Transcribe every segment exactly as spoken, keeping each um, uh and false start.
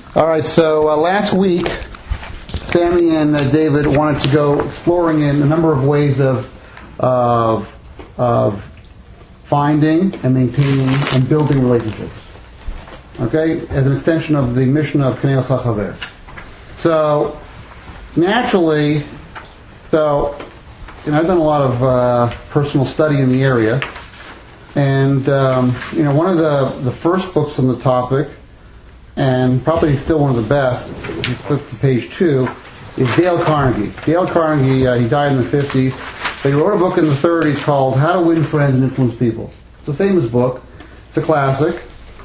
All right, so uh, last week, Sammy and uh, David wanted to go exploring in a number of ways of, of, of finding and maintaining and building relationships. Okay, as an extension of the mission of Kanei L'cha Chaver. So, naturally, so you know, I've done a lot of uh, personal study in the area, and um, you know, one of the the first books on the topic, and probably still one of the best, if you flip to page two, is Dale Carnegie. Dale Carnegie, uh, he died in the fifties, but he wrote a book in the thirties called How to Win Friends and Influence People. It's a famous book. It's a classic.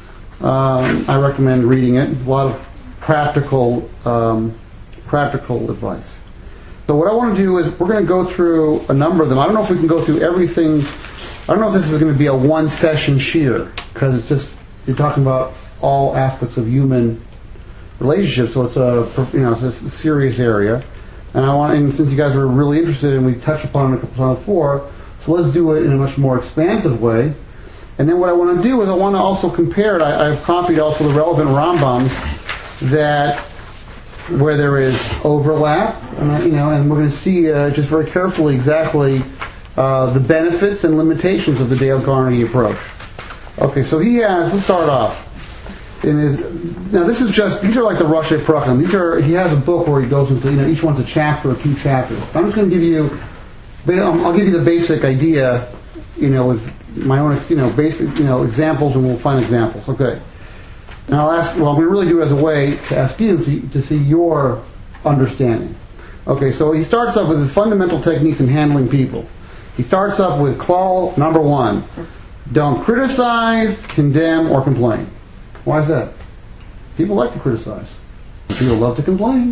Um, I recommend reading it. A lot of practical, um, practical advice. So what I want to do is we're going to go through a number of them. I don't know if we can go through everything. I don't know if this is going to be a one-session shear, because it's just, you're talking about all aspects of human relationships, so it's a, you know, it's a serious area. And I want, and since you guys were really interested and we touched upon it a couple times before, so let's do it in a much more expansive way. And then what I want to do is I want to also compare it. I, I've copied also the relevant Rambams that where there is overlap, and I, you know, and we're going to see uh, just very carefully exactly uh, the benefits and limitations of the Dale Carnegie approach. Okay, so he has. Let's start off. In his, now this is just these are like the Rashi Prachim. These are he has a book where he goes into, you know, each one's a chapter or two chapters. I'm just going to give you. I'll give you the basic idea, you know, with my own, you know, basic, you know, examples, and we'll find examples. Okay. Now I'll ask. Well, I'm going to really do it as a way to ask you to, to see your understanding. Okay. So he starts off with his fundamental techniques in handling people. He starts off with klal number one: don't criticize, condemn, or complain. Why is that? People like to criticize. People love to complain.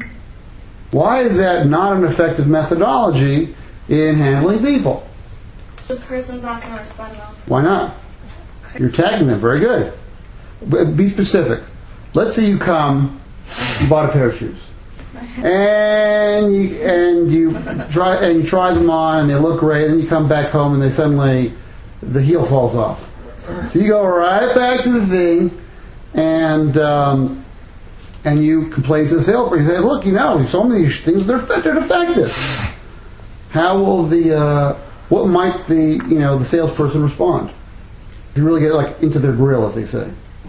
Why is that not an effective methodology in handling people? The person's not going to respond well. Why not? You're tagging them. Very good. But be specific. Let's say you come, you bought a pair of shoes, and you and you try and you try them on, and they look great. And you come back home, and they suddenly the heel falls off. So you go right back to the thing, and um, and you complain to the salesperson. You say, "Look, you know, some of these things they're they're defective." How will the uh, what might the you know the salesperson respond? If you really get like into their grill, as they say.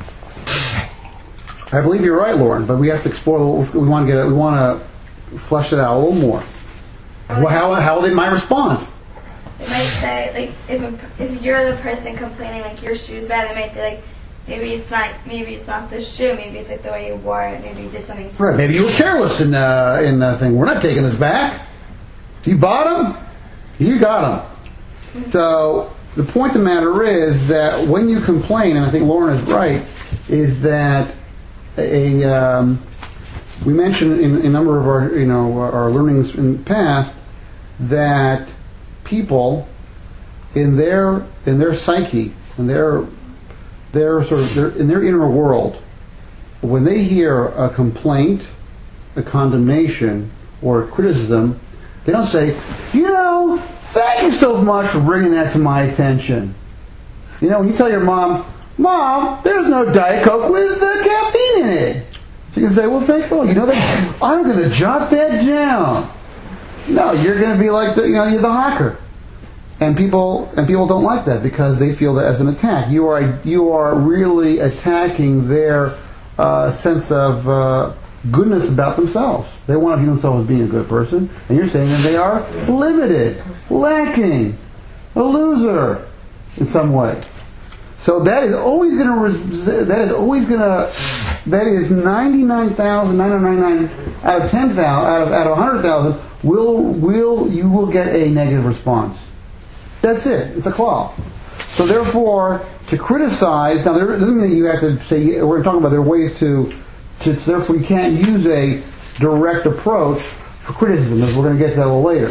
I believe you're right, Lauren, but we have to explore. We want to get it. We want to flesh it out a little more. Well, how how they might respond? They might say, like, if a, if you're the person complaining, like your shoe's bad, they might say, like, maybe it's not maybe it's not the shoe, maybe it's like the way you wore it, maybe you did something. Right. Maybe you were careless in uh, in uh, thing. We're not taking this back. You bought them. You got them. Mm-hmm. So the point of the matter is that when you complain, and I think Lauren is right, is that a um, we mentioned in, in a number of our you know our learnings in the past that people in their in their psyche in their their sort of their, in their inner world, when they hear a complaint, a condemnation, or a criticism, they don't say, you know, thank you so much for bringing that to my attention. You know, when you tell your mom, Mom, there's no Diet Coke with the caffeine in it. She can say, well, thank you. You know, that, I'm going to jot that down. No, you're going to be like the, you know, you're the hacker. And people and people don't like that because they feel that as an attack. You are you are really attacking their uh, sense of uh, goodness about themselves. They want to view themselves as being a good person, and you're saying that they are limited, lacking, a loser in some way. So that is always going to res- that is always going to that is ninety-nine thousand nine hundred ninety-nine out of ten thousand out of out of one hundred thousand will will you will get a negative response. That's it. It's a claw. So therefore, to criticize now, there doesn't mean that you have to say. We're talking about there are ways to. to therefore, you can't use a direct approach for criticism. As we're going to get to that a little later.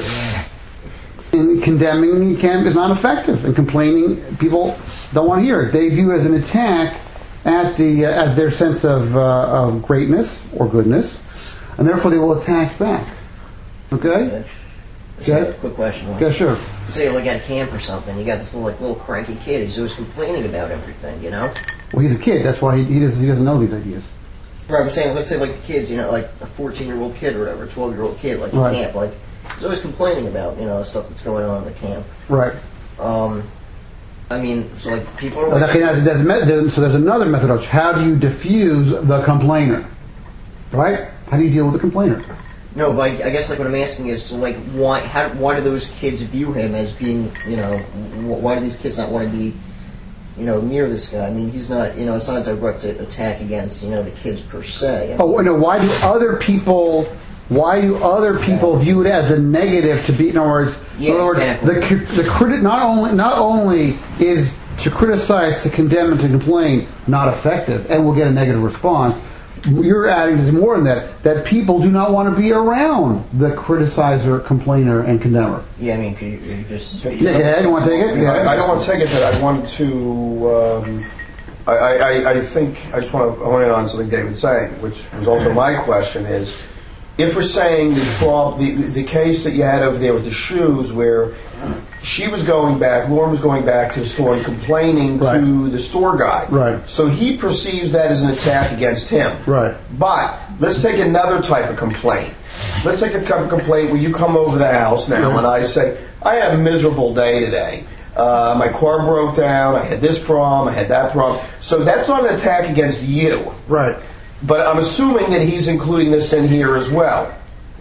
In condemning, you can is not effective. And complaining, people don't want to hear it. They view it as an attack at the uh, at their sense of uh, of greatness or goodness, and therefore they will attack back. Okay. Okay. A quick question. Okay, yeah, sure. Say you're like at camp or something. You got this little like little cranky kid who's always complaining about everything. You know. Well, he's a kid. That's why he, he doesn't he doesn't know these ideas. Right, I'm saying, let's say like the kids, you know, like a fourteen-year-old kid or whatever, a twelve-year-old kid, like in Right. camp, like he's always complaining about, you know, stuff that's going on in the camp. Right. Um, I mean, so like people are So, like, that- there's, there's, me- there's- so there's another methodology. How do you diffuse the complainer? Right? How do you deal with the complainer? no, but I, I guess like what I'm asking is, so like, why, how, why do those kids view him as being, you know, wh- why do these kids not want to be, you know, near this guy? I mean, he's not, you know, it's not a direct attack against, you know, the kids per se. I mean, Oh no! Why do other people? Why do other people view it as a negative to be? In other words, Yeah, in other words, exactly. the cri- the criti- not only not only is to criticize, to condemn, and to complain not effective, and will get a negative response. You're adding to more than that. That people do not want to be around the criticizer, complainer, and condemner. Yeah, I mean, could you, you just... Yeah, go ahead. You want to take it? Yeah. I, I don't want to take it. That I wanted to. Um, I, I, I think I just want to. I want to hit on something David's saying, which was also my question. Is if we're saying the, prob- the the case that you had over there with the shoes, where she was going back, Lauren was going back to the store and complaining Right. to the store guy. Right. So he perceives that as an attack against him. Right. But let's take another type of complaint. Let's take a type of complaint where you come over the house now Yeah. and I say, I had a miserable day today. Uh, my car broke down. I had this problem. I had that problem. So that's not an attack against you. Right. But I'm assuming that he's including this in here as well.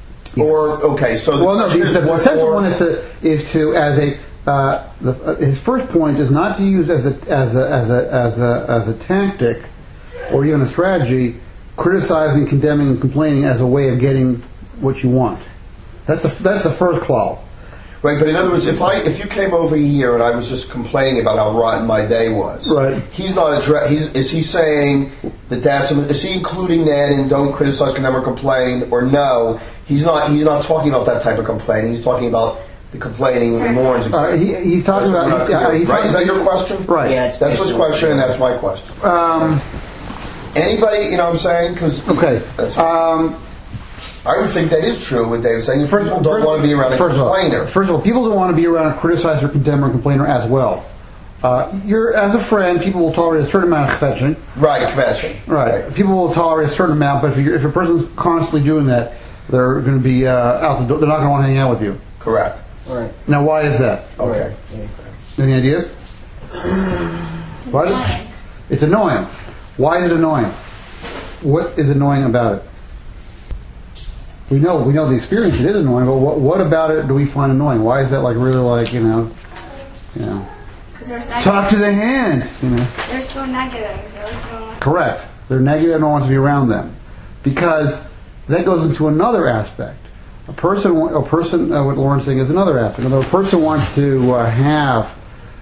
Or okay, so the Well, no. The, question is the, the what central more- one is to is to as a uh, the, uh, his first point is not to use as a as a as a as a as a tactic or even a strategy, criticizing, condemning, and complaining as a way of getting what you want. That's a, that's the first clause. Right, but in other words, if I if you came over here and I was just complaining about how rotten my day was, Right. He's not address. He's is he saying that that's is he including that in don't criticize, condemn, or complain, or no? He's not. He's not talking about that type of complaining. He's talking about the complaining in Lauren's Uh, example. he, he's talking That's what about. we're not uh, he's clear. right? Is that talking- your question? Right. Yeah, it's That's what's question, and that's my question. Um, Anybody, you know what I'm saying? Because okay. Um, I would think that is true. What David's saying. First, people don't first- want to be around a first of all- complainer. First of all, people don't want to be around a criticizer, condemner, and complainer as well. Uh, you're as a friend, people will tolerate a certain amount of fetching. Right, kvetching. Right. People will tolerate a certain amount, but if, you're, if a person's constantly doing that, they're going to be uh, out the door. They're not going to want to hang out with you. Correct. Right. Now, why is that? Okay. Any ideas? Why is- annoying. It's annoying. Why is it annoying? What is annoying about it? We know we know the experience. It is annoying, but what, what about it do we find annoying? Why is that like really like you know, you know? Because they're so, Talk to the hand. You know. they're so negative. They're like, oh, Correct. They're negative. No one wants to be around them, because that goes into another aspect. A person, a person. Uh, what Lauren's saying is another aspect. Another person wants to uh, have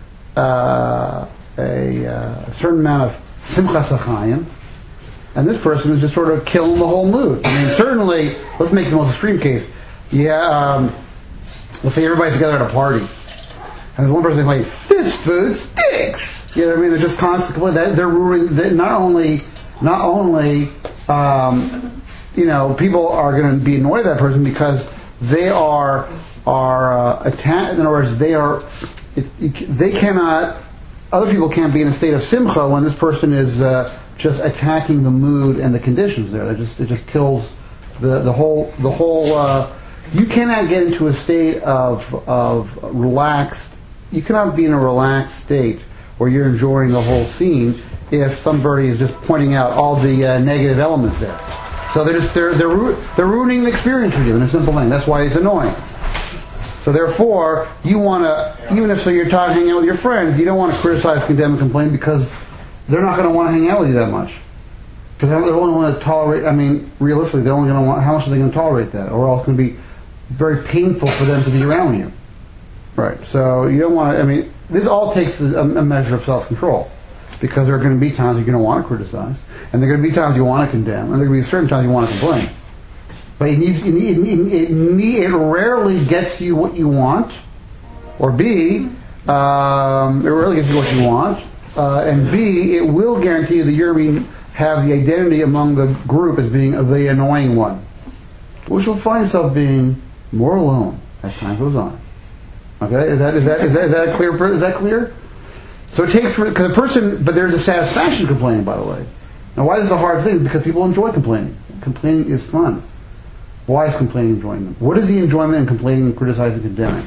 uh, a, uh, a certain amount of simchas achayim, and this person is just sort of killing the whole mood. I mean, certainly, let's make the most extreme case. Yeah, um, let's say everybody's together at a party, and there's one person like, "This food stinks." You know what I mean? They're just constantly that they're ruining. They, not only, not only, um, you know, people are going to be annoyed at that person because they are are uh, attacked. In other words, they are. It, it, they cannot. Other people can't be in a state of simcha when this person is uh, just attacking the mood and the conditions there. It just it just kills the the whole the whole. Uh, you cannot get into a state of of relaxed. You cannot be in a relaxed state where you're enjoying the whole scene if somebody is just pointing out all the uh, negative elements there. So they're just they're they're ru- they're ruining the experience for you in a simple thing. That's why it's annoying. So therefore, you want to, even if so you're talking, hanging out with your friends, you don't want to criticize, condemn, and complain because they're not going to want to hang out with you that much. Because they're only going to tolerate, I mean, realistically, they're only going to want, how much are they going to tolerate that? Or else it's going to be very painful for them to be around you. Right. So you don't want to, I mean, this all takes a, a measure of self-control. Because there are going to be times you're going to want to criticize, and there are going to be times you want to condemn, and there are going to be certain times you want to complain. But it, needs, it, it, it, it, it rarely gets you what you want, or B, um, it rarely gets you what you want, uh, and B, it will guarantee you that you're being have the identity among the group as being the annoying one, which will find yourself being more alone as time goes on. Okay, is that is that is that, is that clear? Is that clear? So it takes because a person, but there's a satisfaction complaining, by the way. Now, why is this a hard thing? Because people enjoy complaining. Complaining is fun. Why is complaining enjoyment? What is the enjoyment in complaining, criticizing, condemning?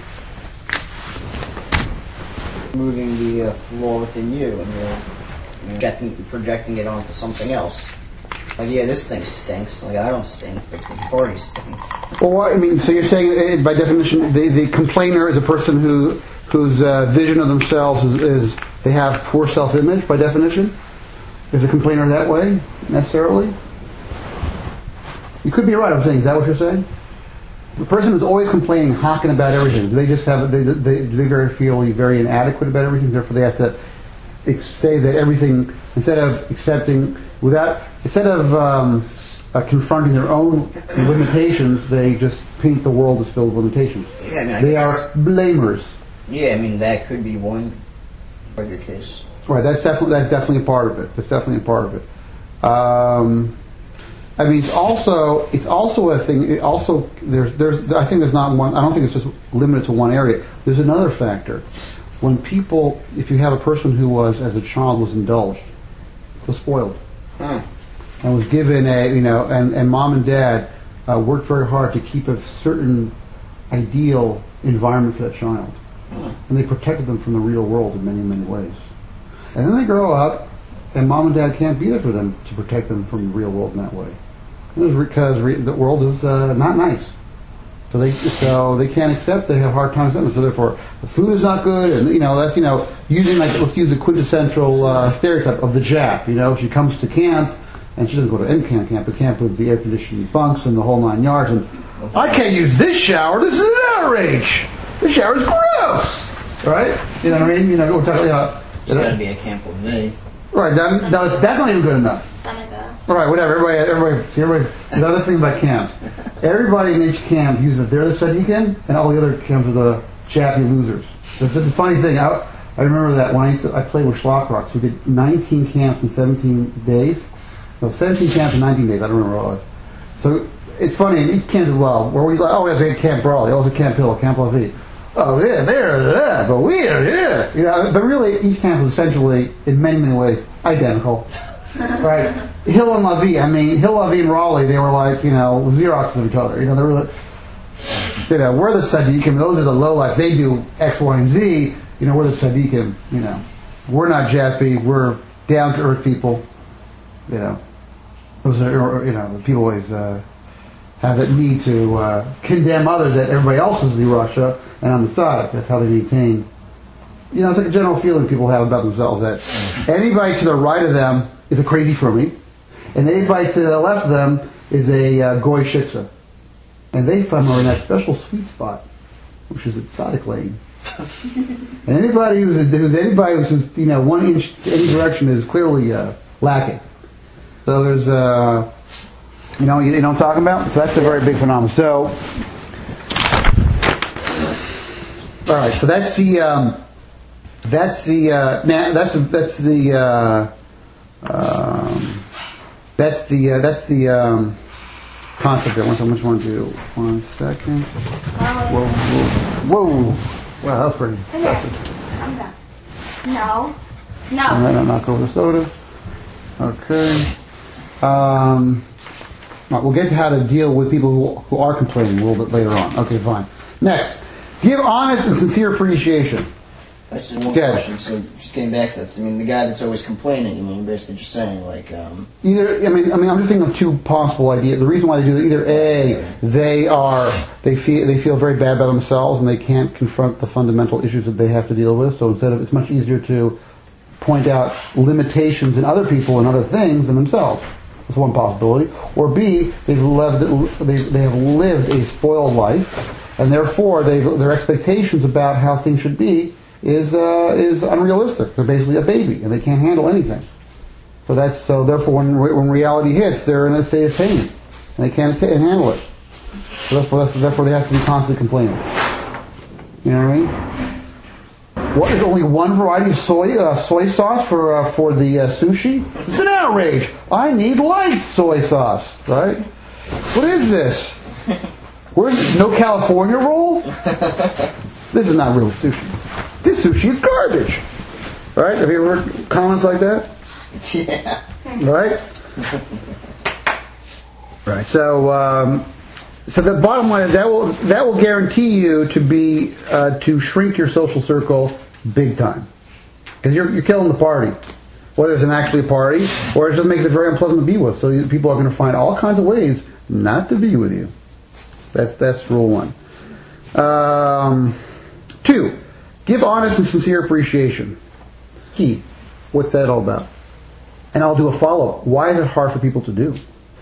Moving the uh, flaw within you and you're, you know, projecting, projecting it onto something else. Like, yeah, this thing stinks. Like, I don't stink, but the party stinks. Well, I mean, so you're saying, uh, by definition, the, the complainer is a person who whose uh, vision of themselves is, is they have poor self-image, by definition? Is a complainer that way, necessarily? You could be right, I'm saying. Is that what you're saying? The person who's always complaining, hawking about everything, do they just have, they, they, do they very feel very inadequate about everything, therefore they have to ex- say that everything, instead of accepting, without, instead of um, uh, confronting their own limitations, they just paint the world as filled with limitations. Yeah, I mean, I they guess- are blamers. Yeah, I mean, that could be one part of your case. Right, that's definitely that's definitely a part of it. That's definitely a part of it. Um, I mean, it's also it's also a thing. It also there's there's I think there's not one. I don't think it's just limited to one area. There's another factor. When people, if you have a person who was as a child was indulged, was spoiled, Hmm. and was given a you know, and, and mom and dad uh, worked very hard to keep a certain ideal environment for that child, Hmm. and they protected them from the real world in many many ways. And then they grow up, and mom and dad can't be there for them to protect them from the real world in that way. It's because re- the world is uh, not nice. So they so they can't accept. They have hard times with it. So therefore, the food is not good, and you know that's you know using like let's use the quintessential uh, stereotype of the Jap. You know, she comes to camp, and she doesn't go to end camp camp, but camp with the air conditioning bunks and the whole nine yards. And I can't use this shower. This is an outrage. This shower is gross. Right? You know what I mean? You know, we're talking about. There's got to be a camp with me. Right, that, that, that's not even good enough. Seneca. All right, whatever. Everybody, everybody, see, everybody. The other thing about camps, everybody in each camp uses that they're the Sadiqin, and all the other camps are the Chappie losers. It's just a funny thing. I, I remember that when I used to, I played with Schlockrocks. We did nineteen camps in seventeen days. No, seventeen camps in nineteen days. I don't remember what it was. So it's funny. In each camp as well, where we like, oh, we have Camp Brawley, oh, it's a Camp Hill, Camp La Vie. Oh yeah, there, there, but we are, yeah, you know. But really, each camp was essentially, in many, many ways, identical, right? Hill and La Vie. I mean, Hill, La Vie, and Raleigh. They were like, you know, Xerox of each other. You know, they were, like, you know, we're the Sadiqim. Those are the lowlifes. They do X, Y, and Z. You know, we're the Sadiqim. You know, we're not Jappy. We're down to earth people. You know, those are, you know, people always uh, have that need to uh, condemn others that everybody else is the Russia. And on the side, that's how they maintain. You know, it's like a general feeling people have about themselves that anybody to the right of them is a crazy frummy, and anybody to the left of them is a uh, goy shitza. And they find are in that special sweet spot, which is at Tzaddik Lane. And anybody who's, who's anybody who's you know one inch any direction is clearly uh, lacking. So there's uh, you know you, you know what I'm talking about. So that's a very big phenomenon. So. All right, so that's the um, that's the uh, now that's that's the uh, um, that's the uh, that's the um, concept. There. One second, which one to do? One second. Whoa, whoa, whoa! Wow, that was pretty. Okay, I'm done. No, no. All right, I'll knock over the soda. Okay. Um, all right, we'll get to how to deal with people who who are complaining a little bit later on. Okay, fine. Next. Give honest and sincere appreciation. That's just one Good. question. So just getting back to this, I mean, the guy that's always complaining. I mean, basically just saying like, um, Either, I mean, I mean, I'm just thinking of two possible ideas. The reason why they do it, either A, they are, they feel, they feel very bad about themselves and they can't confront the fundamental issues that they have to deal with. So instead of, it's much easier to point out limitations in other people and other things than themselves. That's one possibility. Or B, they've lived, they, they have lived a spoiled life. And therefore, their expectations about how things should be is uh, is unrealistic. They're basically a baby, and they can't handle anything. So that's so. Therefore, when when reality hits, they're in a state of pain, and they can't t- handle it. So therefore, that's, therefore, they have to be constantly complaining. You know what I mean? What is only one variety of soy uh, soy sauce for uh, for the uh, sushi? It's an outrage. I need light soy sauce, right? What is this? Where's no California roll? This is not real sushi. This sushi is garbage. Right? Have you ever heard comments like that? yeah. Right? Right. So, um, so the bottom line is that will that will guarantee you to be uh, to shrink your social circle big time, because you're you're killing the party, whether it's an actually a party or it just makes it very unpleasant to be with. So these people are going to find all kinds of ways not to be with you. That's that's rule one. Um, two, give honest and sincere appreciation. Key. What's that all about? And I'll do a follow-up. Why is it hard for people to do?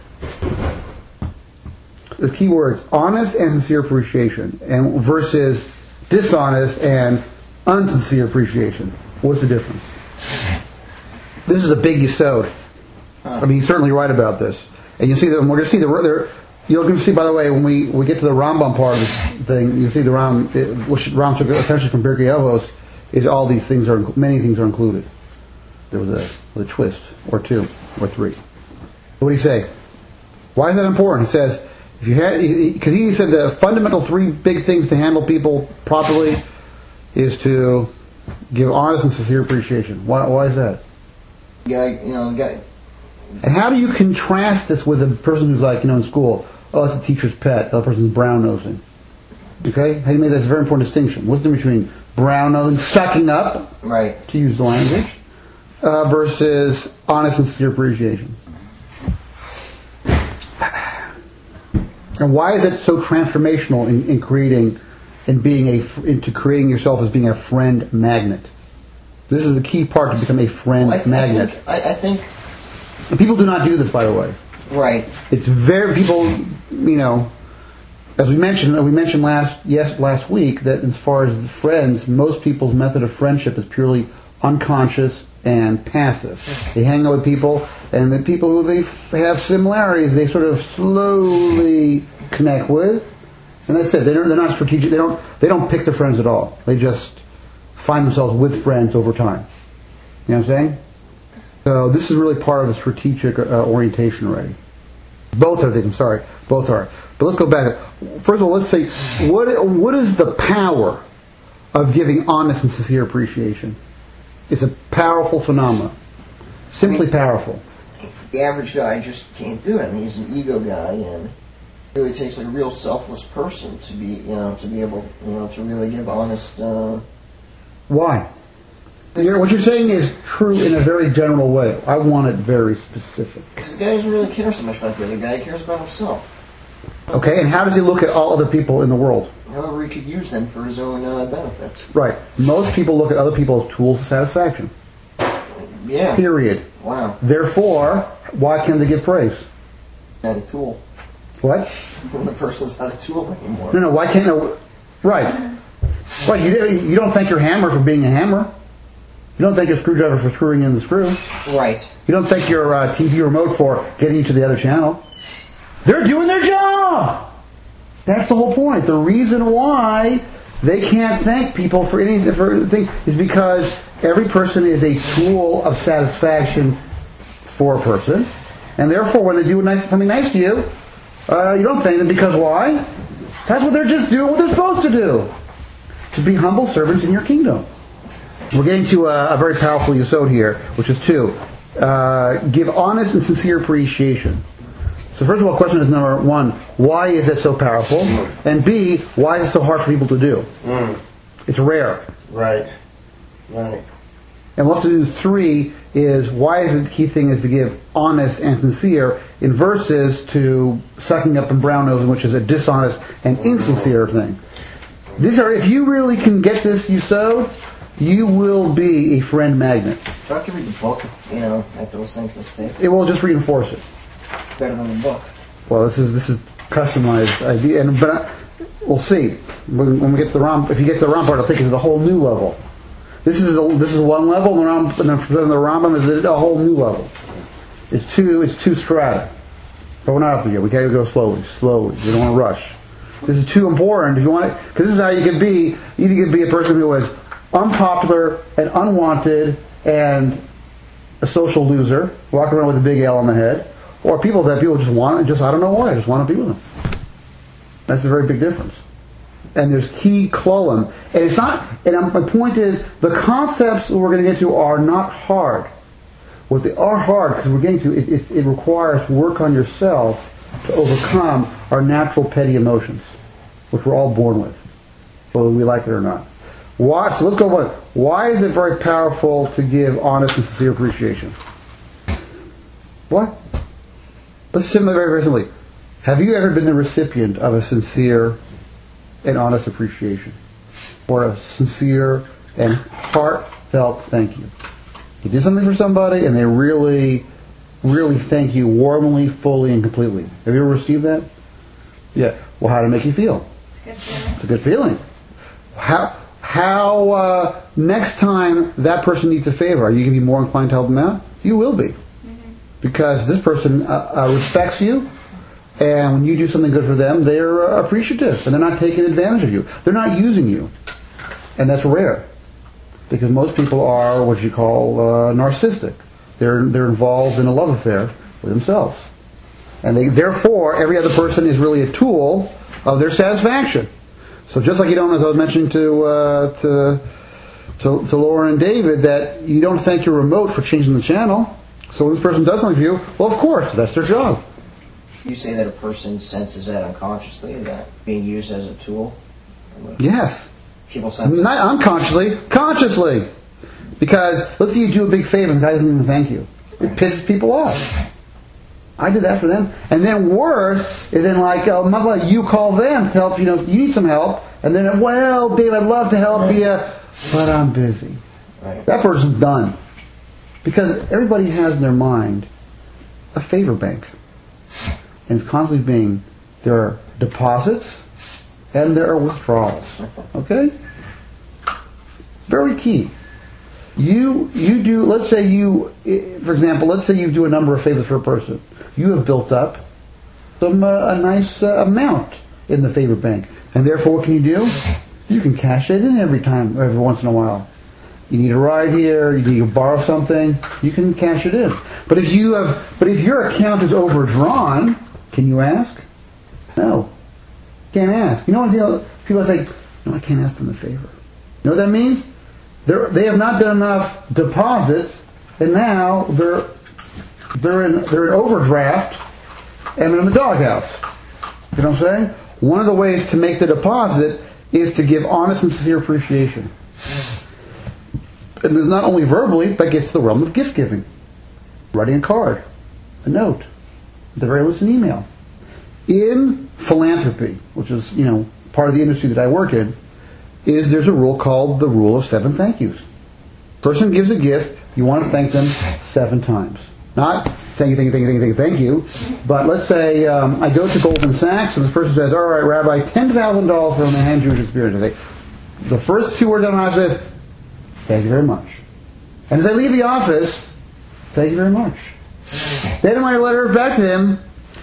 The key words, honest and sincere appreciation, and versus dishonest and unsincere appreciation. What's the difference? This is a big yesod. I mean, he's certainly right about this. And you see that we're going to see the there. You're going to see, by the way, when we, we get to the Rambam part of this thing, you see the Ram, which Ram took essentially from Pirkei Avos, is all these things are many things are included. There was a, a twist or two or three. What do you say? Why is that important? He says, if you had, because he said the fundamental three big things to handle people properly is to give honest and sincere appreciation. Why? Why is that? Guy, you know, guy. And how do you contrast this with a person who's like, you know, in school, oh, that's a teacher's pet, the other person's brown nosing. Okay? How do you make that? That's a very important distinction. What's the difference between brown nosing, sucking up, right, to use the language, uh, versus honest and sincere appreciation? And why is it so transformational in, in creating, in being a, into creating yourself as being a friend magnet? This is the key part to become a friend well, I, magnet. I think, I, I think And people do not do this, by the way. Right. It's very people. You know, as we mentioned, we mentioned last yes last week that as far as friends, most people's method of friendship is purely unconscious and passive. They hang out with people, and the people who they f- have similarities, they sort of slowly connect with, and that's it. They're, they're not strategic. They don't. They don't pick their friends at all. They just find themselves with friends over time. You know what I'm saying? So this is really part of a strategic uh, orientation already. Both are things. I'm sorry, both are. But let's go back. First of all, let's say what what is the power of giving honest and sincere appreciation? It's a powerful phenomenon. Simply powerful. The average guy just can't do it. I mean, he's an ego guy, and it really takes like a real selfless person to be, you know, to be able, you know, to really give honest. Uh, Why? You're, what you're saying is true in a very general way. I want it very specific. Because the guy doesn't really care so much about the other guy. He cares about himself. Okay, and how does he look at all other people in the world? However, he could use them for his own uh, benefit. Right. Most people look at other people as tools of satisfaction. Yeah. Period. Wow. Therefore, why can't they give praise? Not a tool. What? The person's not a tool anymore. No, no. Why can't? No, right. Right. You you don't thank your hammer for being a hammer. You don't thank your screwdriver for screwing in the screw. Right. You don't thank your uh, T V remote for getting you to the other channel. They're doing their job. That's the whole point. The reason why they can't thank people for anything for anything is because every person is a tool of satisfaction for a person, and therefore, when they do nice, something nice to you, uh, you don't thank them because why? That's what they're just doing. What they're supposed to do, to be humble servants in your kingdom. We're getting to a, a very powerful yesod here, which is two. Uh, give honest and sincere appreciation. So first of all, question is number one, why is it so powerful? And B, why is it so hard for people to do? Mm. It's rare. Right. Right. And we'll have to do three is, why is it the key thing is to give honest and sincere in versus to sucking up and brown nosing, which is a dishonest and insincere thing. These are, if you really can get this yesod, you will be a friend magnet. So I have to read the book, you know, after listening to this tape. It will just reinforce it. Better than the book. Well, this is this is customized idea, and but I, we'll see when, when we get to the Ram. If you get to the Ram part, I'll take it to the whole new level. This is a, this is one level, and the Ram, and then the Rambam is a whole new level. It's two it's two strata, but we're not up there yet. We got to go slowly, slowly. We don't want to rush. This is too important if you want it, because this is how you can be. Either you can be a person who is unpopular and unwanted and a social loser, walking around with a big L on the head. Or people that people just want, and just I don't know why, I just want to be with them. That's a very big difference. And there's key klolim, and it's not. And my point is, the concepts we're going to get to are not hard. What they are hard, because we're getting to, it, it, it requires work on yourself to overcome our natural petty emotions, which we're all born with, whether we like it or not. Why? So let's go one. Why is it very powerful to give honest and sincere appreciation? What? Let's simply, very, very simply. Have you ever been the recipient of a sincere and honest appreciation? Or a sincere and heartfelt thank you? You did something for somebody and they really, really thank you warmly, fully, and completely. Have you ever received that? Yeah. Well, how did it make you feel? It's a good feeling. It's a good feeling. How, how uh, next time that person needs a favor, are you going to be more inclined to help them out? You will be. Mm-hmm. Because this person uh, uh, respects you, and when you do something good for them, they're uh, appreciative, and they're not taking advantage of you. They're not using you. And that's rare. Because most people are what you call uh, narcissistic. They're, they're involved in a love affair with themselves. And they, therefore, every other person is really a tool of their satisfaction. So just like you don't, as I was mentioning to, uh, to, to, to Lauren and David, that you don't thank your remote for changing the channel. So when this person does something for you, well, of course, that's their job. You say that a person senses that unconsciously, that being used as a tool? Yes. People sense Not unconsciously, consciously. Because let's say you do a big favor and the guy doesn't even thank you. It pisses people off. I did that for them. And then worse is then like, uh, mother, you call them to help, you know, if you need some help. And then, well, Dave, I'd love to help you, but I'm busy. Right. That person's done. Because everybody has in their mind a favor bank. And it's constantly being, there are deposits and there are withdrawals. Okay? Very key. You you do, let's say you, for example, let's say you do a number of favors for a person. You have built up some uh, a nice uh, amount in the favor bank. And therefore, what can you do? You can cash it in every time, every once in a while. You need a ride here, you need to borrow something, you can cash it in. But if you have, but if your account is overdrawn, can you ask? No. Can't ask. You know what, you know, people say, no, I can't ask them a favor. You know what that means? They're, they have not done enough deposits, and now they're they're in they're in overdraft, and they're in the doghouse. You know what I'm saying? One of the ways to make the deposit is to give honest and sincere appreciation. And it's not only verbally, but gets to the realm of gift giving. Writing a card, a note, at the very least an email. In philanthropy, which is, you know, part of the industry that I work in, is there's a rule called the rule of seven thank yous. Person gives a gift, you want to thank them seven times. Not thank you, thank you, thank you, thank you, thank you, thank you. But let's say um, I go to Goldman Sachs and this person says, all right, Rabbi, ten thousand dollars for the Hand Jewish Experience. I say, the first two words I say, thank you very much. And as I leave the office, thank you very much. Then in my letter back to him,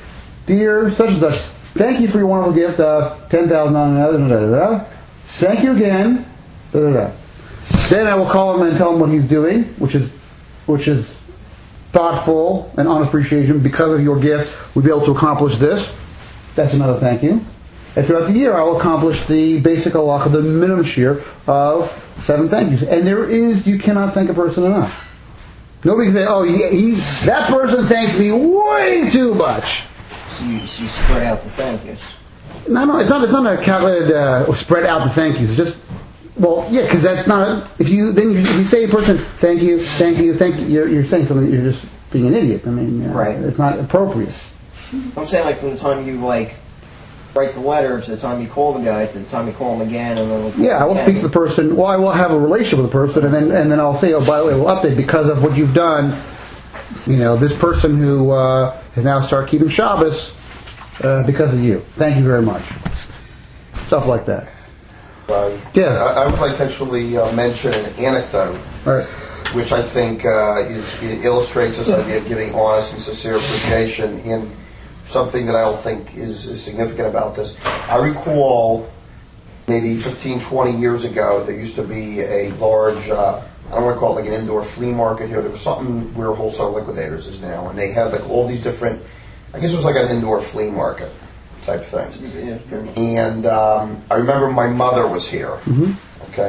dear such and such, thank you for your wonderful gift of ten thousand dollars. Thank you again. Da, da, da. Then I will call him and tell him what he's doing, which is which is thoughtful and honest appreciation. Because of your gift, we'll be able to accomplish this. That's another thank you. And throughout the year, I will accomplish the basic halacha, the minimum share of seven thank yous. And there is, you cannot thank a person enough. Nobody can say, oh, he, he, that person thanks me way too much. So you, so you spread out the thank yous. No, no, it's not. It's not a calculated uh, spread out the thank yous. It's just, well, yeah, because that's not. If you then you, if you say a person thank you, thank you, thank you, you're, you're saying something. You're just being an idiot. I mean, uh, right? It's not appropriate. I'm saying, like, from the time you like write the letter to the time you call the guy to the time you call him again, and then we'll yeah, I will speak to the person. Well, I will have a relationship with the person, and then and then I'll say, oh, by the way, we'll update because of what you've done. You know, this person who uh, has now started keeping Shabbos uh, because of you. Thank you very much. Stuff like that. Uh, Yeah. I, I would like to actually uh, mention an anecdote, All right. which I think uh, is, it illustrates this idea of giving honest and sincere appreciation in something that I don't think is, is significant about this. I recall maybe fifteen, twenty years ago, there used to be a large, uh, I don't want to call it like an indoor flea market here. There was something where Wholesale Liquidators is now, and they had like all these different, I guess it was like an indoor flea market type thing. And um, I remember my mother was here, Mm-hmm. okay,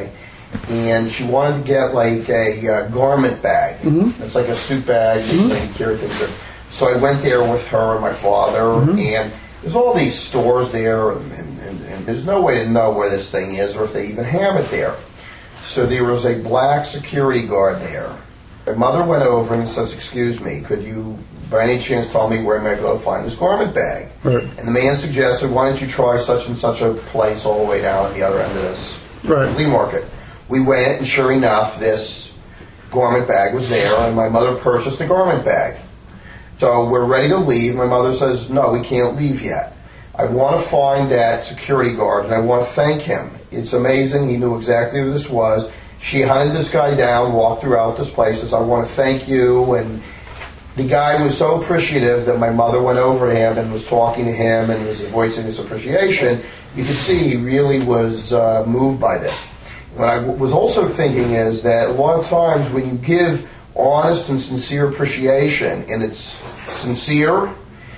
and she wanted to get like a uh, garment bag. Mm-hmm. It's like a suit bag. Mm-hmm. You carry things in. So I went there with her and my father, mm-hmm. and there's all these stores there, and, and, and, and there's no way to know where this thing is or if they even have it there. So there was a black security guard there. My mother went over and says, "Excuse me, could you by any chance tell me where I might be able to find this garment bag?" Right. And the man suggested, "Why don't you try such and such a place all the way down at the other end of this right. flea market?" We went, and sure enough, this garment bag was there, and my mother purchased the garment bag. So we're ready to leave. My mother says, "No, we can't leave yet. I want to find that security guard, and I want to thank him. It's amazing. He knew exactly who this was." She hunted this guy down, walked throughout this place, says, "I want to thank you." And the guy was so appreciative that my mother went over to him and was talking to him and was voicing his appreciation. You could see he really was uh, moved by this. What I w- was also thinking is that a lot of times when you give honest and sincere appreciation, and it's sincere,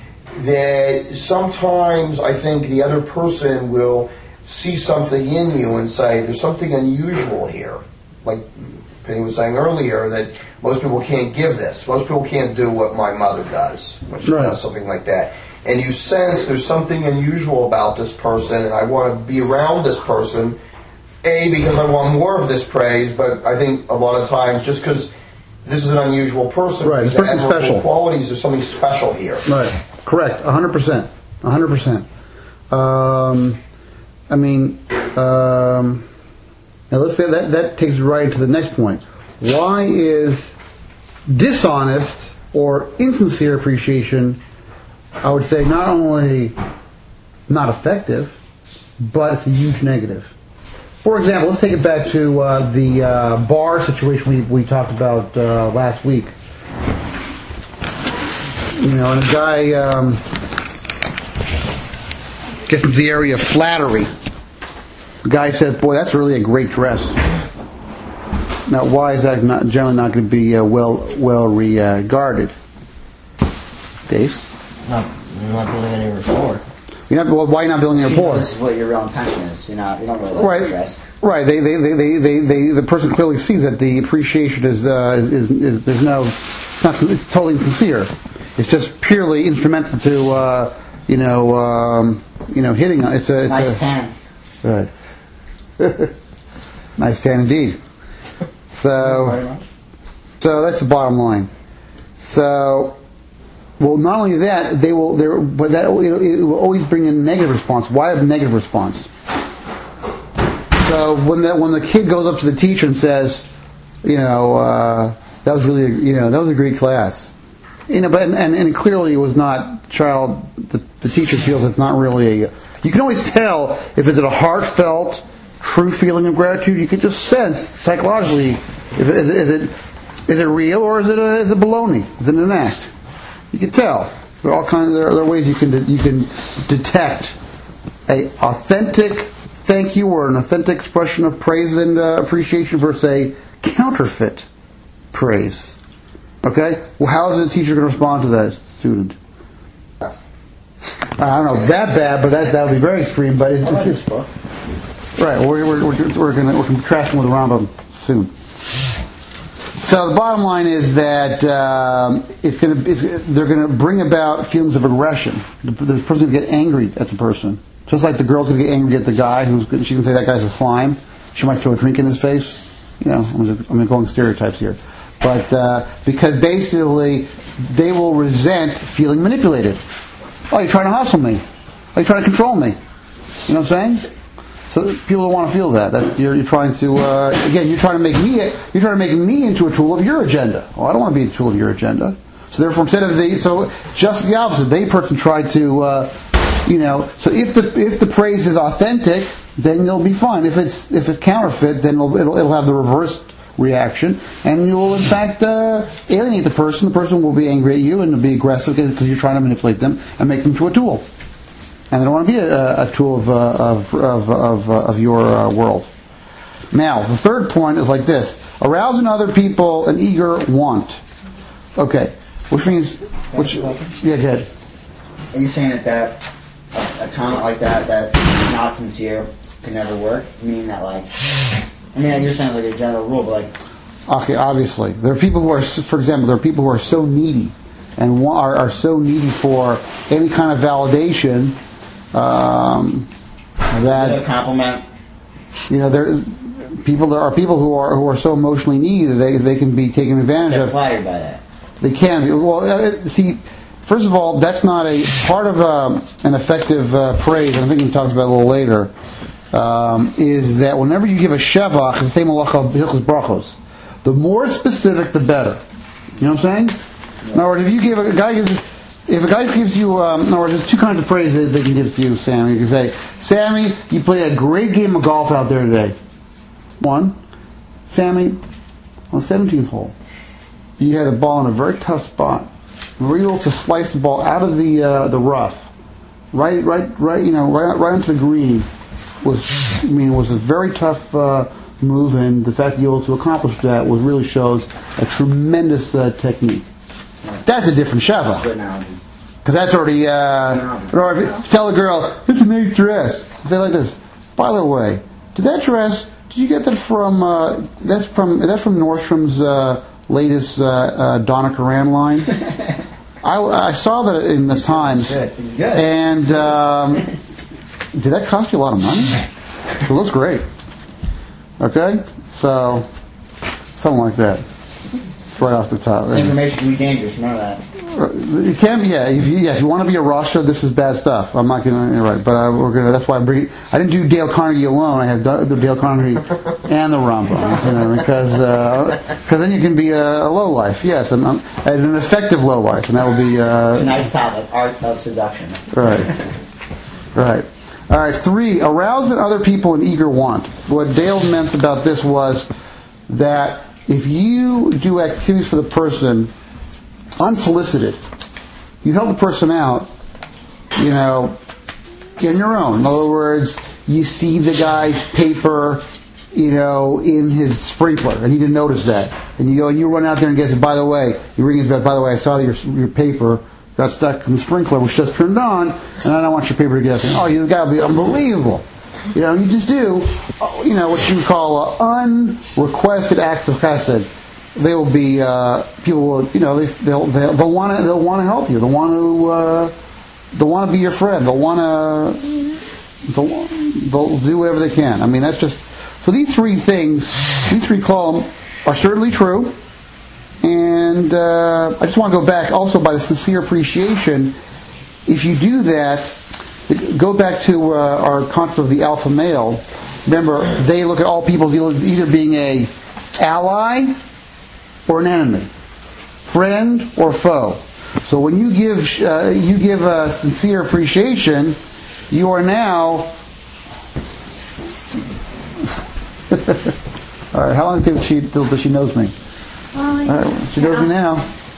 that sometimes I think the other person will see something in you and say, "There's something unusual here." Like Penny was saying earlier, that most people can't give this. Most people can't do what my mother does when she right. does something like that. And you sense there's something unusual about this person, and I want to be around this person, A, because I want more of this praise, but I think a lot of times just because this is an unusual person, right. these admirable special qualities, there's something special here. Right. Correct. one hundred percent. one hundred percent. Um, I mean, um, now let's say that, that takes us right into the next point. Why is dishonest or insincere appreciation, I would say, not only not effective, but it's a huge negative? For example, let's take it back to uh, the uh, bar situation we, we talked about uh, last week. You know, and a guy um, gets into the area of flattery. The guy says, "Boy, that's really a great dress." Now, why is that not, generally not going to be uh, well well regarded? Dave? Not, not building any rapport. You're not, well, why are you not building a rapport? This is what your real intention is. You're not. You don't really like Right. the dress. Right. They, they, they, they, they, they, the person clearly sees that the appreciation is, uh, is, is, there's no, it's not, it's totally insincere. It's just purely instrumental to, uh, you know, um, you know, hitting on. It's a, it's Nice a, tan. Right. Nice tan indeed. So, so that's the bottom line. So, well, not only that, they will, there, but that it, it will always bring a negative response. Why a negative response? So when that when the kid goes up to the teacher and says, you know, uh, that was really, you know, that was a great class, you know, but and, and, and clearly it was not child. The, the teacher feels it's not really. A, you can always tell if it's a heartfelt, true feeling of gratitude. You can just sense psychologically if it, is, it, is it is it real or is it a, is it baloney? Is it an act? You can tell. There are all kinds. There are, there are ways you can de- you can detect a authentic thank you or an authentic expression of praise and uh, appreciation versus a counterfeit praise. Okay? Well, how is the teacher going to respond to that student? I don't know that bad, but that that would be very extreme. But it's, it's, it's right. We're we're we're, we're going we're contrasting with the Rambam soon. So the bottom line is that um, it's going to they're going to bring about feelings of aggression. The, the person's going to get angry at the person. Just like the girl could get angry at the guy, who's she can say that guy's a slime. She might throw a drink in his face. You know, I'm, just, I'm going stereotypes here, but uh, because basically they will resent feeling manipulated. Oh, you're trying to hustle me. Oh, you're trying to control me. You know what I'm saying? So people don't want to feel that. That you're, you're trying to uh, again, you're trying to make me you're trying to make me into a tool of your agenda. Oh, I don't want to be a tool of your agenda. So therefore, instead of the so just the opposite, they person tried to. Uh, You know, so if the if the praise is authentic, then you'll be fine. If it's if it's counterfeit, then it'll it'll, it'll have the reversed reaction, and you will in fact uh, alienate the person. The person will be angry at you and be aggressive because you're trying to manipulate them and make them to a tool, and they don't want to be a, a tool of uh, of of of, uh, of your uh, world. Now, the third point is like this: arouse in other people an eager want. Okay, which means which yeah, go ahead. Are you saying that that a, a comment like that that is not sincere can never work? Meaning that like I mean, you're saying like a general rule, but like, Okay, obviously. There are people who are, for example, there are people who are so needy and wa- are, are so needy for any kind of validation um, a that, compliment. you know, there people there are people who are who are so emotionally needy that they, they can be taken advantage They're of. flattered by that. They can be. Well, uh, see, first of all, that's not a part of um, an effective uh, praise, and I think we talked about it a little later, um, is that whenever you give a shevach, it's the same halacha of Hilchos Brachos. The more specific, the better. You know what I'm saying? In other words, if you give a, a guy gives, if a guy gives you, um, in other words, there's two kinds of praise that they can give to you, Sammy. You can say, Sammy, you played a great game of golf out there today. One, Sammy, on the seventeenth hole, you had the ball in a very tough spot. You were able to slice the ball out of the uh, the rough, right, right, right. You know, right, right into the green. Was I mean, was a very tough uh, move, and the fact that you were able to accomplish that was really shows a tremendous uh, technique. That's a different sheva. Good analogy. Because that's already, uh, or if you tell a girl, it's a nice dress. Say it like this. By the way, did that dress, did you get that from, uh, that's from, is that from Nordstrom's uh, latest uh, uh, Donna Karan line? I, I saw that in the Times. Good. Good. And um, did that cost you a lot of money? It looks great. Okay? So, something like that. Right off the top. Information can be dangerous. Remember that. You can, yeah. If you, yeah, if you want to be a Rasha, this is bad stuff. I'm not going to, right, but I, we're going to. That's why I bring. I didn't do Dale Carnegie alone. I have the, the Dale Carnegie and the Rambam, you know, because because uh, then you can be a, a low life. Yes, I'm, I'm, an effective low life, and that will be. Uh, It's a nice topic: art of seduction. Right. Right. All right. Three. Arouse in other people an eager want. What Dale meant about this was that if you do activities for the person unsolicited, you help the person out, you know, in your own. In other words, you see the guy's paper, you know, in his sprinkler, and he didn't notice that. And you go and you run out there and get it. By the way, you ring his bell. By the way, I saw that your your paper got stuck in the sprinkler, which just turned on, and I don't want your paper to get up. And, oh, you've got to be unbelievable. You know, you just do, you know, what you would call uh, unrequested acts of chesed. They will be uh, people. Will, you know, they, they'll they'll they'll want to they'll want to help you. They'll want to uh, they'll want to be your friend. They'll want to they'll, they'll do whatever they can. I mean, that's just so. These three things, these three columns are certainly true. And uh, I just want to go back also by the sincere appreciation. If you do that, go back to uh, our concept of the alpha male. Remember, they look at all people as either being a ally or an enemy, friend or foe. So when you give uh, you give a sincere appreciation, you are now. All right, how long till she till she knows me? All right, she knows me now.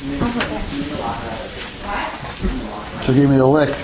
She'll give me the lick.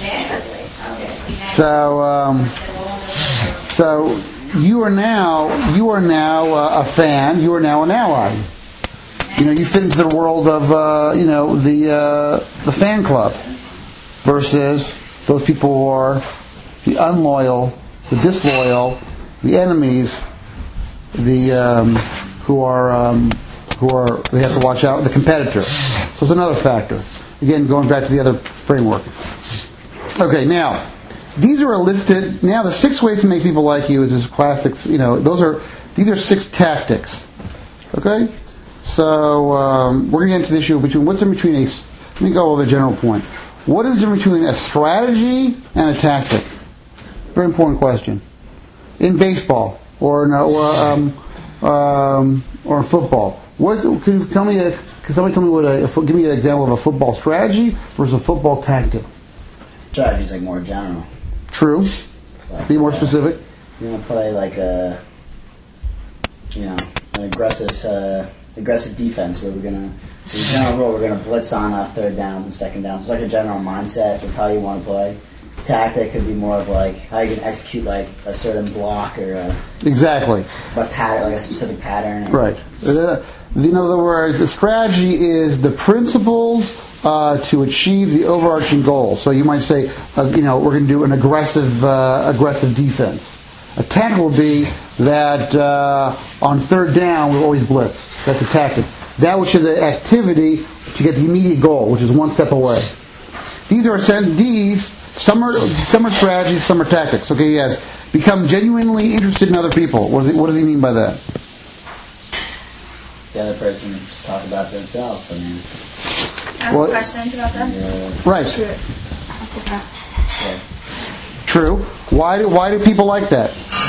So, um, so you are now you are now uh, a fan. You are now an ally. You know, you fit into the world of uh, you know the uh, the fan club versus those people who are the unloyal, the disloyal, the enemies, the um, who are um, who are they have to watch out, the competitors. So it's another factor. Again, going back to the other framework. Okay, now these are listed. Now the six ways to make people like you is this classics. You know, those are these are six tactics. Okay. So um, we're going to get into the issue between what's in between a. Let me go over a general point. What is the difference between a strategy and a tactic? Very important question. In baseball or no, or um, um, or in football, what can you tell me? A, can somebody tell me what a, a give me an example of a football strategy versus a football tactic? Strategy's like more general. True. Like, Be more uh, specific. You're gonna play like a, you know, an aggressive. Uh, aggressive defense where we're going to, as a general rule, we're going to blitz on uh, third downs and second downs. It's like a general mindset of how you want to play. Tactic could be more of like how you can execute like a certain block or a, Exactly. a pattern, like a specific pattern. Right. Uh, in other words, the strategy is the principles uh, to achieve the overarching goal. So you might say, uh, you know, we're going to do an aggressive, uh, aggressive defense. A tackle will be that uh, on third down we'll always blitz. That's a tactic. That which is an activity to get the immediate goal, which is one step away. These are these some are some are strategies, some are tactics. Okay, yes. Become genuinely interested in other people. What does he, what does he mean by that? The other person to talk about themselves. I mean, Ask Well- questions about them. yeah, Right. Shoot. That's okay. yeah. True. Why do why do people like that?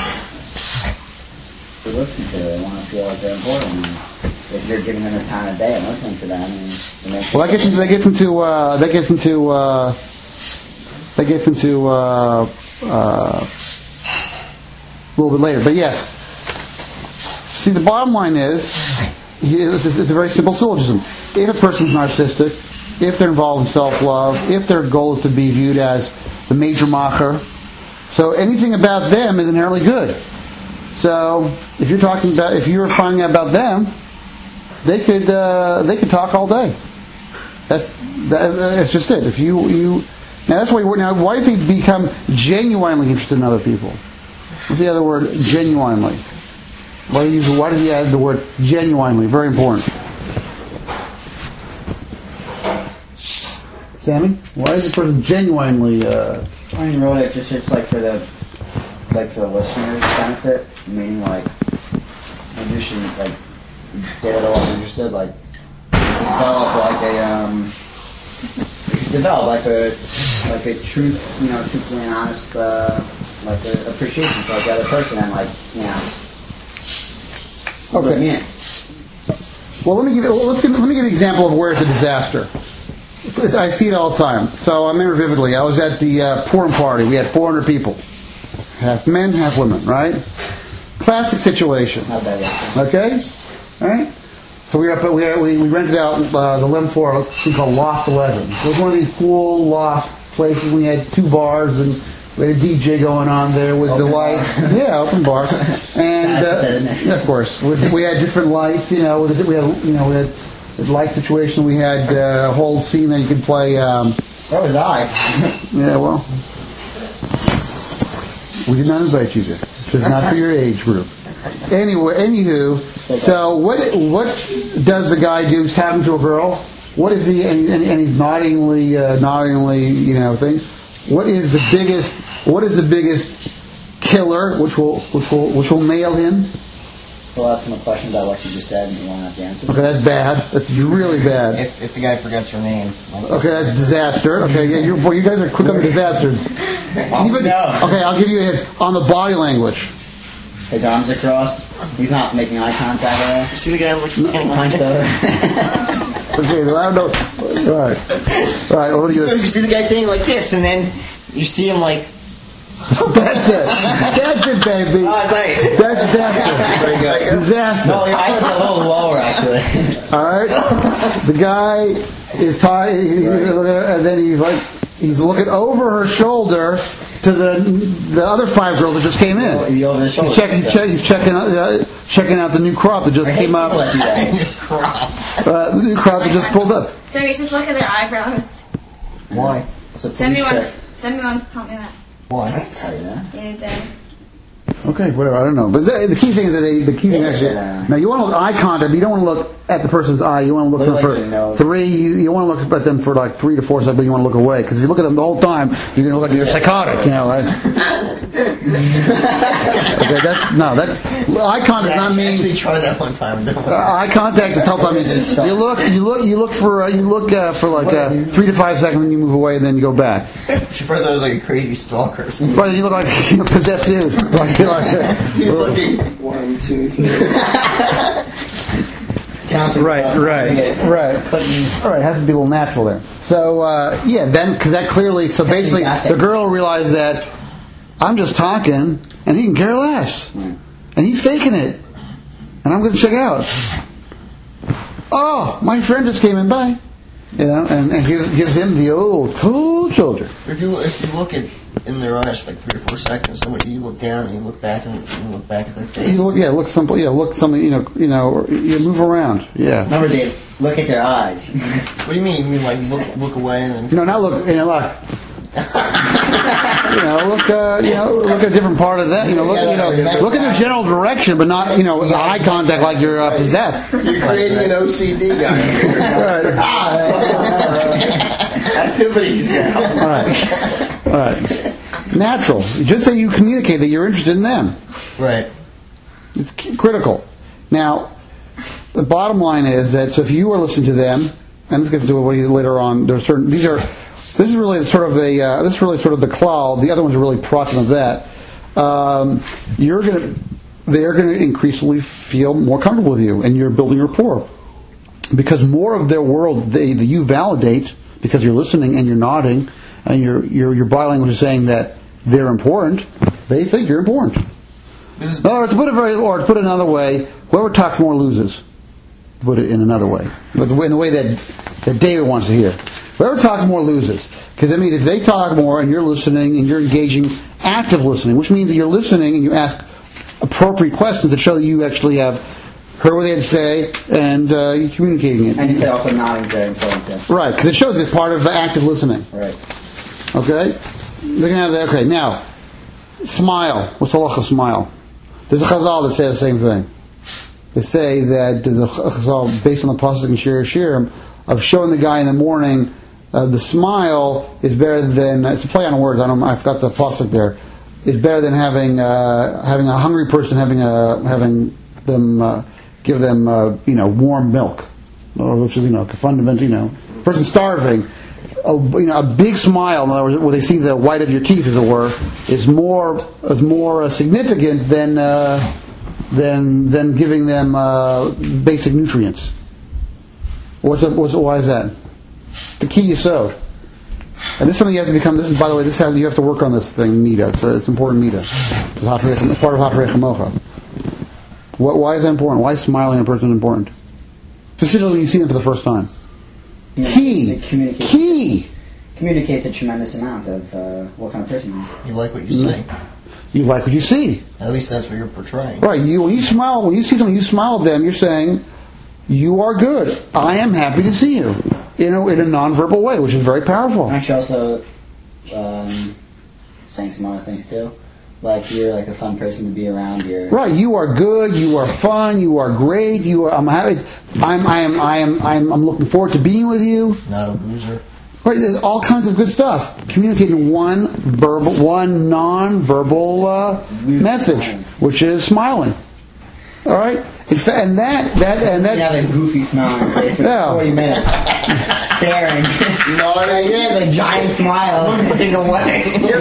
To listen to, they want to feel like they're important. I mean, if you're giving them the time of day and listening to them, I mean, it makes Well, that gets into that gets into uh, that gets into uh, that gets into uh, uh, a little bit later. But yes, see, the bottom line is it's it's a very simple syllogism. If a person's narcissistic, if they're involved in self-love, if their goal is to be viewed as the major macher, so anything about them is inherently good. So if you're talking about, if you're finding out about them, they could uh, they could talk all day. That's that, that's just it. If you you now that's why you, now why does he become genuinely interested in other people? What's the other word? Genuinely. Why do you use? Why does he add the word genuinely? Very important. Sammy, why is the person genuinely? Uh, I mean, wrote it just it's like for the like for the listener's benefit, meaning like maybe you should like get it all interested, like develop like a um you should develop like a like a truth, you know, truthfully and honest uh, like a appreciation for like the other person and like you know. Okay. Yeah. well, let me give you, let's give, let me give you an example of where it's a disaster. I see it all the time. So I remember vividly. I was at the uh, Purim party. We had four hundred people, half men, half women. Right? Classic situation. Not bad. Yeah. Okay, all right. So we were up. We had, we, we rented out uh, the eleventh floor, we call Loft Eleven. It was one of these cool loft places. We had two bars and we had a D J going on there with Open the lights. bar. Yeah, open bar. And uh, yeah, of course, with, we had different lights. You know, with, we had you know we had the light situation. We had uh, a whole scene that you could play. Um, Where was I? yeah, well, we did not invite you there. It's not for your age group. Anyway, anywho, so what what does the guy do? He's talking to a girl. What is he? And, and, and he's noddingly, uh, noddingly, you know, thing. What is the biggest? What is the biggest killer? Which will which will which will nail him? We'll ask him a question about what you just said, and you won't have to answer. Okay, that's bad. That's really bad. If, if the guy forgets her name. Okay, that's disaster. Okay, yeah, you're, boy, you guys are quick on the disasters. Even, No. Okay, I'll give you a hint on the body language. His arms are crossed. He's not making eye contact at all. See the guy looks standing Hunched over. Okay, I don't know. All right, all right. What do you? You see the guy sitting like this, and then you see him like. That's it. That's it, baby. Oh, it's like, That's disaster. Very good. Disaster. no, I was a little lower actually. All right. The guy is tied, and then he's like, he's looking over her shoulder to the the other five girls that just came in. He's over the shoulder. He's, check, he's, check, he's checking out uh, checking out the new crop that just came up. Uh, the new crop that just pulled up. So you just look at their eyebrows. Why? It's a Send me police one. check. Send me one to tell me that. I Why? can tell you that. You did. Okay, whatever. I don't know, but the, the key thing is that they, the key thing Yeah, actually. yeah. Now you want to look eye contact, but you don't want to look at the person's eye. You want to look Look at them like for your nose. three. You, you want to look at them for like three to four seconds. But you want to look away because if you look at them the whole time, you're going to look like you're psychotic. You know. Like, okay, that no, that eye contact does not mean. Actually, try that one time. Don't worry. Uh, eye contact is help. I mean, you look, you look, you look for, uh, you look uh, for like uh, three to five seconds, then you move away, and then you go back. She probably thought I was like a crazy stalker. Right, then you look like a possessed dude. Like, like, He's looking. One, two, three. right, right, right. All right, it has to be a little natural there. So uh, yeah, then because that clearly, so basically, the girl realized that I'm just talking, and he can care less, and he's faking it, and I'm going to check out. Oh, my friend just came in by, you know, and, and gives, gives him the old cool shoulder. If you if you look at in their eyes for like three or four seconds, somebody you look down and you look back and you look back at their face. You look, yeah, look simple, yeah, look something, you know, you know, or you move around, yeah. Remember, Dave, look at their eyes. What do you mean? You mean like look look away and then No, not look, you know, look. You know, know, look, uh, you know, look at a different part of that. You know, look, you know, look at the general direction, but not, you know, the eye contact like you're uh, possessed. You're creating an O C D guy. Right. Activities. All right. All right. Natural. Just so you communicate that you're interested in them. Right. It's c- critical. Now, the bottom line is that so if you are listening to them, and this gets into what you later on. There's certain these are. This is really sort of a. Uh, this is really sort of the klal. The other ones are really proximate of that. Um, you're gonna. They're going to increasingly feel more comfortable with you, and you're building rapport because more of their world they that you validate because you're listening and you're nodding and your your your body language is saying that they're important. They think you're important. Or to put it very, or to put it another way, whoever talks more loses. To put it in another way, but in the way that that David wants to hear. Whoever talks more loses. Because I mean, if they talk more and you're listening and you're engaging active listening, which means that you're listening and you ask appropriate questions that show that you actually have heard what they had to say and uh, you're communicating it. And you said also nodding is very important. Too. Right, because it shows it's part of active listening. Right. Okay? They're gonna have that. Okay, now, smile. What's the halacha of smile? There's a chazal that says the same thing. They say that there's a chazal based on the pasuk in Shir Shirim of showing the guy in the morning uh, the smile is better than it's a play on words. I don't. I forgot the pasuk there. Is better than having uh, having a hungry person having a having them uh, give them uh, you know warm milk, or which is you know a fundamental you know person starving. A, you know, a big smile, in other words, where they see the white of your teeth, as it were, is more is more uh, significant than uh, than than giving them uh, basic nutrients. What's, the, what's the, why is that? The key you sowed, and this is something you have to become. This is, by the way, this has, you have to work on this thing. Mita, it's, a, it's important. Mita, it's, it's part of Hatarei Chamocha. What? Why is that important? Why is smiling at a person important? Specifically, when you see them for the first time. Key. Communicates, Key. communicates a tremendous amount of uh, what kind of person you are. You like what you see. You like what you see. At least that's what you're portraying. Right. You when you smile, when you see someone, you smile at them. You're saying, "You are good. I am happy to see you." In a, in a nonverbal way, which is very powerful. Aren't you also um, saying some other things too? Like you're like a fun person to be around. You're Right. You are good. You are fun. You are great. You are. I'm happy. I'm. I am. I am. I'm. I'm looking forward to being with you. Not a loser. Right. There's all kinds of good stuff. Communicating one verbal, one non-verbal uh, message, which is smiling. All right. In fact, and that that and you have that. a goofy smile on your face for Yeah. forty minutes, staring. Nodding. You have a giant smile, looking away.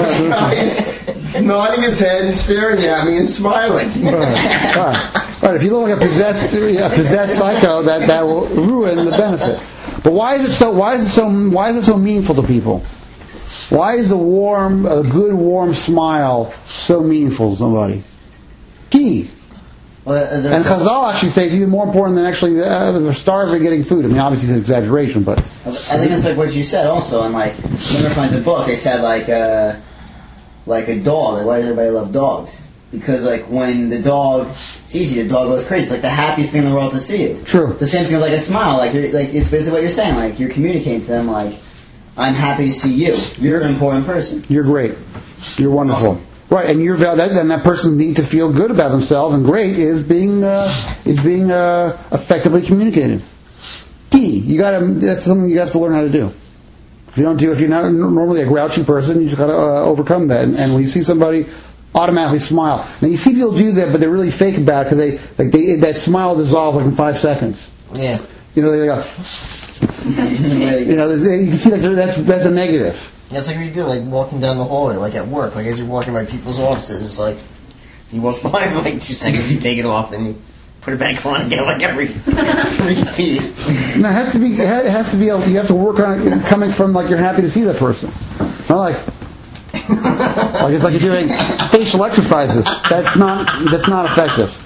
He's nodding his head and staring at me and smiling. Right. Right. Right. If you look like a possessed, a possessed psycho, that, that will ruin the benefit. But why is it so? Why is it so? Why is it so meaningful to people? Why is a warm, a good, warm smile so meaningful to somebody? Key. Well, is there- And Chazal actually say it's even more important than actually uh, they're starving getting food. I mean, obviously it's an exaggeration, but I think it's like what you said also, and like when I find the book, they said like uh, like a dog. Like, why does everybody love dogs? Because like when the dog sees you, the dog goes crazy. It's like the happiest thing in the world to see you. True. The same thing with like a smile. Like you're, like it's basically what you're saying. Like you're communicating to them like, I'm happy to see you. You're an important person. you're great. You're wonderful. Awesome. Right, and you're val- that, and that person need to feel good about themselves, and great is being uh, is being uh, effectively communicated. Key, you got to. That's something you have to learn how to do. If you don't do, if you're not normally a grouchy person, you just got to uh, overcome that. And, and when you see somebody, automatically smile. Now you see people do that, but they're really fake about it because they like they that smile dissolves like in five seconds. Yeah. You know, they go. You know, you can see like that's that's a negative. Yeah, it's like what you do, like walking down the hallway, like at work, like as you're walking by people's offices, it's like you walk by for like two seconds, you take it off, then you put it back on again, like every three feet. No, it has to be. It has to be. You have to work on it coming from like you're happy to see that person. Not like like it's like you're doing facial exercises. That's not. That's not effective.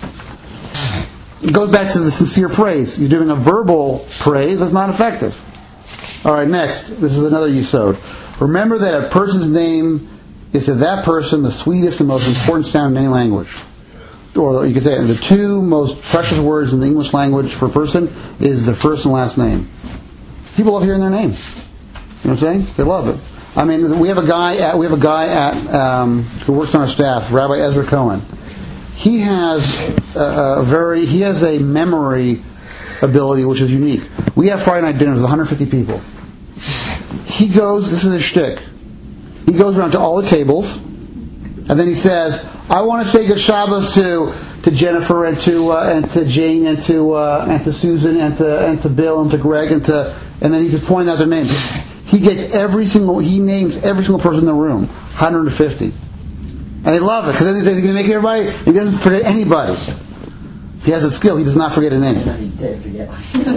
It goes back to the sincere praise. You're doing a verbal praise. That's not effective. All right, next. This is another yesod. Remember that a person's name is to that person the sweetest and most important sound in any language. Or you could say the two most precious words in the English language for a person is the first and last name. People love hearing their names. You know what I'm saying? They love it. I mean, we have a guy at we have a guy at um, who works on our staff, Rabbi Ezra Cohen. He has a, a very he has a memory ability which is unique. We have Friday night dinners with one hundred fifty people. He goes. This is his shtick. He goes around to all the tables, and then he says, "I want to say good Shabbos to to Jennifer and to uh, and to Jane and to uh, and to Susan and to and to Bill and to Greg and to," and then he just points out their names. He gets every single. He names every single person in the room, one hundred fifty, and they love it because they're going to make everybody. He doesn't forget anybody. He has a skill. He does not forget a name. He did forget.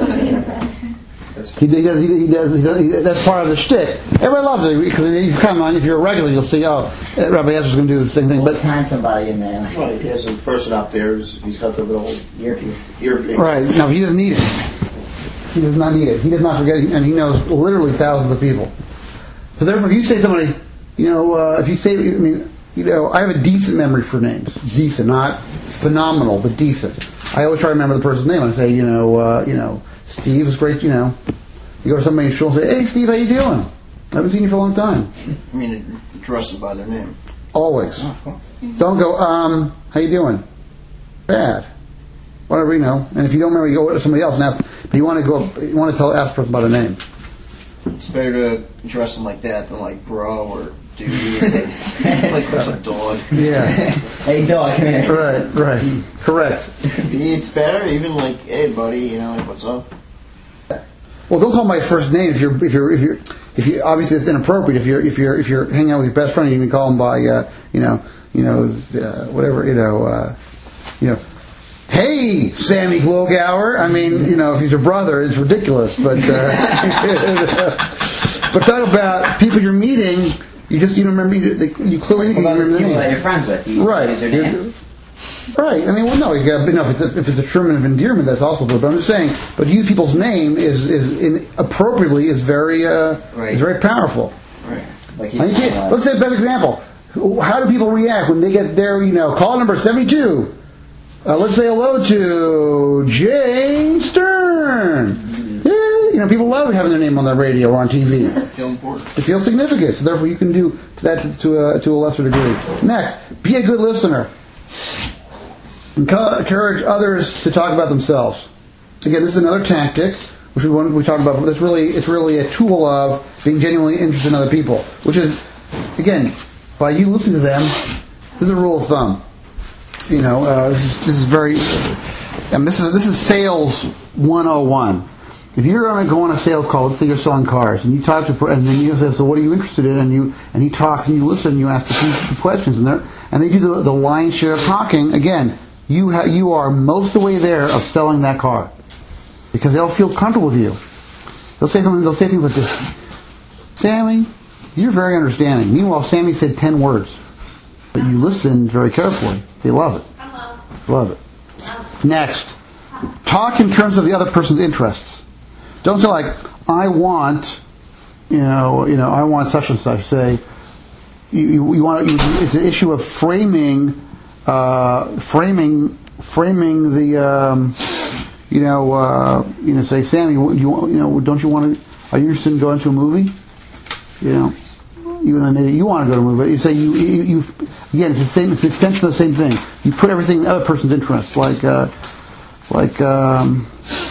He, he, does, he, he, does, he, does, he That's part of the shtick. Everybody loves it because if you come on, if you're a regular, you'll see, oh, Rabbi Ezra's going to do the same thing. But But find somebody in there. Well, he has a person up there who's he's got the little Earpiece. earpiece. right, no, he doesn't need it. He does not need it. He does not forget, and he knows literally thousands of people. So therefore, if you say somebody, you know, uh, if you say, I mean, you know, I have a decent memory for names. Decent, not phenomenal, but decent. I always try to remember the person's name. I say, you know, uh, you know, Steve is great. You know, you go to somebody in shul and say, "Hey, Steve, how you doing? I haven't seen you for a long time." I mean, address them by their name. Always. Don't go, um, how you doing? Bad. Whatever, you know. And if you don't remember, you go to somebody else and ask. But you want to go, you want to tell, ask the person by their name. It's better to address them like that than like bro or dude. Like what's a dog? Yeah. Hey, dog, come here. Right, right. Correct. It's better even like, hey buddy, you know, like what's up? Well, don't call him by his first name if you're if you're if you're if you obviously it's inappropriate if you're if you're if you're hanging out with your best friend. You can call him by uh, you know you know uh, whatever you know uh, you know. Hey, Sammy Glogauer. I mean, you know, if he's your brother, it's ridiculous. But uh, but talk about people you're meeting. You just you don't remember. You clearly you About remember the the people name. that you're friends with. You Right. Use their name. Right. I mean, well, no, you got, no if, it's a, if it's a term of endearment, that's also good. But I'm just saying, but use people's name is is in, appropriately is very uh, Right. is very powerful. Right. Like I mean, you can't- uh, let's say the best example. How do people react when they get their, you know, call number seventy-two? Uh, let's say hello to Jay Stern. Yeah, you know, people love having their name on the radio or on T V. Feel important. It feels significant, so therefore you can do that to a, to a lesser degree. Next, be a good listener. Enco- Encourage others to talk about themselves. Again, this is another tactic, which we want, we talked about. But it's really it's really a tool of being genuinely interested in other people. Which is, again, by you listening to them, this is a rule of thumb. You know, uh, this is this is very, and this is this is sales one oh one. If you're going to go on a sales call, let's say you're selling cars, and you talk to, and then you say, "So what are you interested in?" And you and he talks, and you listen, and you ask the few questions, and they and they do the, the lion's share of talking. Again, you ha- you are most of the way there of selling that car, because they'll feel comfortable with you. They'll say something. They'll say things like this: "Sammy, you're very understanding." Meanwhile, Sammy said ten words, but you listened very carefully. They love it. Love it. Next, talk in terms of the other person's interests. Don't say like, "I want," you know, you know, "I want such and such." Say, you, you, you want. You, it's an issue of framing, uh, framing, framing the, um, you know, uh, you know. Say, "Sammy, you, you, you know, don't you want to? Are you interested in going to a movie?" You know, even though you want to go to a movie, you say you, you, you. Again, it's the same. It's an extension of the same thing. You put everything in the other person's interests, like, uh, like. Um,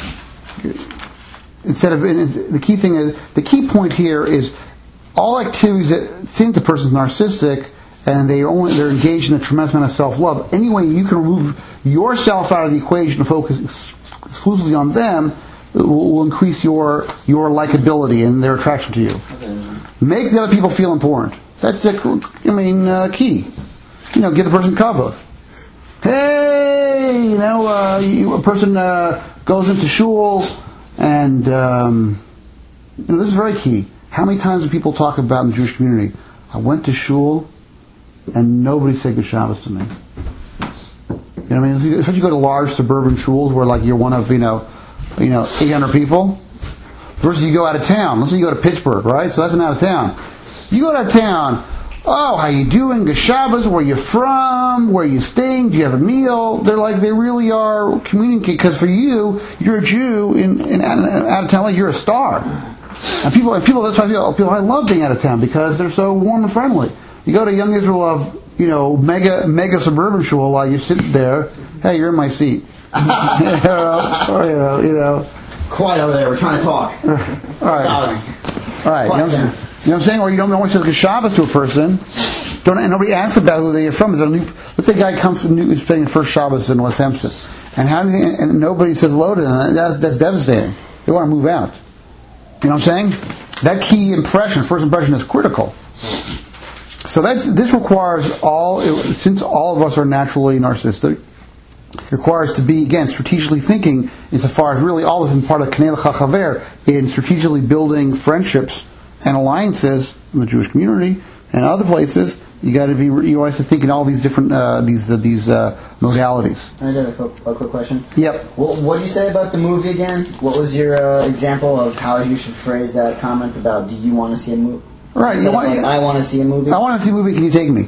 Instead of the key thing is the key point here is all activities that seem the person's narcissistic and they are only they're engaged in a tremendous amount of self love. Any way you can remove yourself out of the equation and focus ex- exclusively on them will, will increase your your likability and their attraction to you. Make the other people feel important. That's the I mean uh, key. You know, give the person kavod. Hey, you know, uh, you, a person uh, goes into shul. And um, you know, this is very key. How many times do people talk about in the Jewish community? I went to shul, and nobody said good Shabbos to me. You know what I mean? If you go to large suburban shuls where like you're one of you know, you know, eight hundred people, versus you go out of town. Let's say you go to Pittsburgh, right? So that's an out of town. You go out of town. Oh, how you doing? Good Shabbos. Where you from? Where you staying? Do you have a meal? They're like they really are communicating because for you, you're a Jew in, in out of town. Like you're a star. And people, and people, that's why people, people, I love being out of town because they're so warm and friendly. You go to Young Israel of, you know, mega, mega suburban shul while you sit there, hey, you're in my seat. you know, or, you know, you know. Quiet over there. We're trying to talk. All right. All right. You know, you know what I'm saying? Or you don't want to say Shabbos to a person. Don't, and nobody asks about who they are from. New, let's say a guy comes from New, spending the first Shabbos in West Hampton, and how do you think, and nobody says hello to them. That's, that's devastating. They want to move out. You know what I'm saying? That key impression, first impression, is critical. So that's this requires all. Since all of us are naturally narcissistic, it requires to be again strategically thinking insofar as really all this is part of Kanei L'cha Chaver in strategically building friendships and alliances in the Jewish community and other places. You got to be you have to think in all these different uh, these uh, these uh, modalities. I have a quick, a quick question. Yep. What, what do you say about the movie again? What was your uh, example of how you should phrase that comment about? Do you want to see a movie? Right. You want, like, I want to see a movie. I want to see a movie. Can you take me?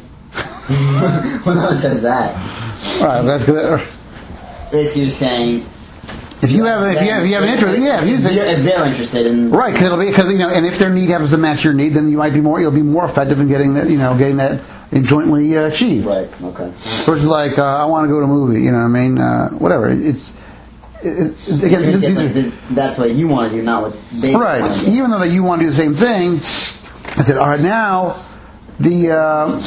Well, no one says that. All right. That's good. It's you saying. If you have, if you have, if you have an interest, yeah, if, you if, think, if they're interested in, right, because it'll be because you know, and if their need happens to match your need, then you might be more, you'll be more effective in getting that, you know, getting that jointly uh, achieved. Right. Okay. Versus like, uh, I want to go to a movie, you know what I mean? Uh, whatever. It's, it, it, again, this, these like are, the, that's what you want to do, not what they right. want to do. Even though that you want to do the same thing, I said, all right, now the uh,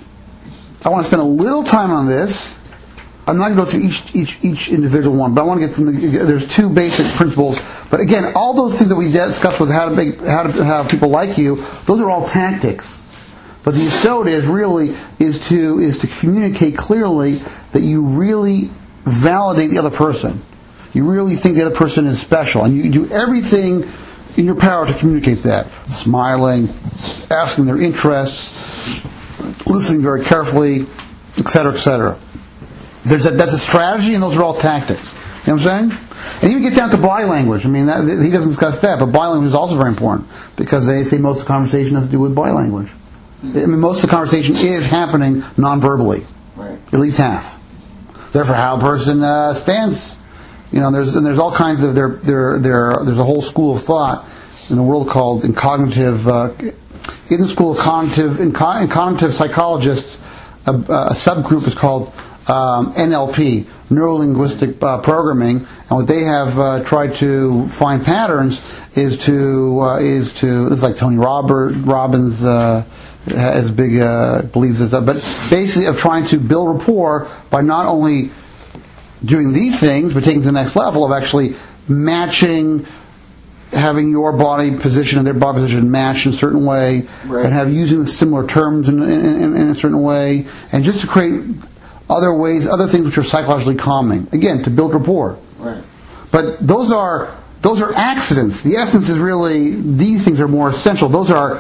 I want to spend a little time on this. I'm not going to go through each each each individual one, but I want to get some. There's two basic principles. But again, all those things that we discussed with how to make how to have people like you, those are all tactics. But the yesod is really is to is to communicate clearly that you really validate the other person. You really think the other person is special, and you do everything in your power to communicate that. Smiling, asking their interests, listening very carefully, et cetera, et cetera. There's a, that's a strategy, and those are all tactics. You know what I'm saying? And even get down to body language. I mean, that, he doesn't discuss that, but body language is also very important because they say most of the conversation has to do with body language. I mean, most of the conversation is happening non-verbally, right. At least half. Therefore, how a person uh, stands, you know, there's and there's all kinds of there there there. There's a whole school of thought in the world called in cognitive uh, in the school of cognitive in, co- in cognitive psychologists. A, a subgroup is called Um, N L P, neuro-linguistic uh, programming, and what they have uh, tried to find patterns is to uh, is to it's like Tony Robert Robbins uh, has big uh, believes this, but basically of trying to build rapport by not only doing these things but taking it to the next level of actually matching, having your body position and their body position matched in a certain way, right. And have using similar terms in, in, in a certain way, and just to create other ways, other things which are psychologically calming. Again, to build rapport. Right. But those are those are accidents. The essence is really these things are more essential. Those are